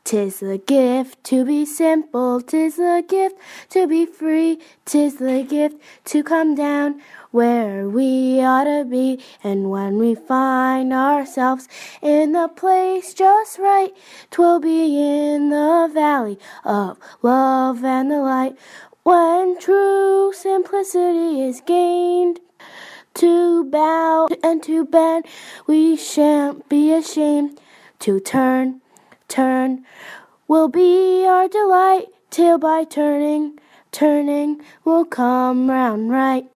'Tis the gift to be simple, 'tis the gift to be free, 'tis the gift to come down where we ought to be. And when we find ourselves in the place just right, 'twill be in the valley of love and the light, when true simplicity is gained. To bow and to bend, we shan't be ashamed. To turn will be our delight, till by turning, we'll come round right.